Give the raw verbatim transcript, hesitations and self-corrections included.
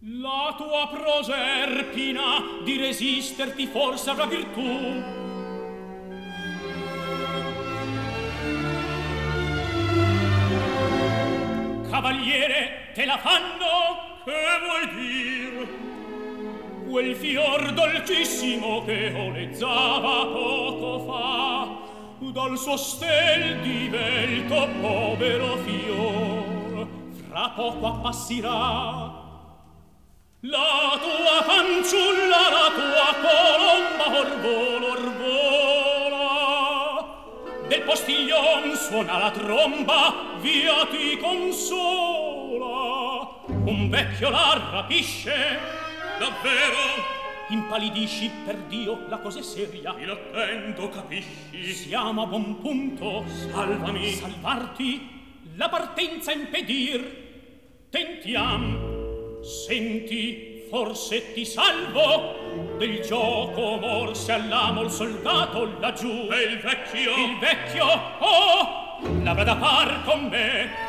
La tua Proserpina di resisterti forse avrà virtù. Cavaliere, te la fanno? Che vuoi dir? Quel fior dolcissimo che olezzava poco fa dal suo stel divelto povero fior, fra poco appassirà. La tua fanciulla, la tua colomba orvola, orvola. Del postiglion suona la tromba, via ti consola. Un vecchio la rapisce. Davvero? Impalidisci, per Dio, la cosa è seria. Mi l'attendo, capisci? Siamo a buon punto. Salvami. Salvarti, la partenza impedir. Tentiam. Senti, forse ti salvo. Del gioco morse all'amo il soldato laggiù. E il vecchio? Il vecchio, oh, l'avrà da par con me.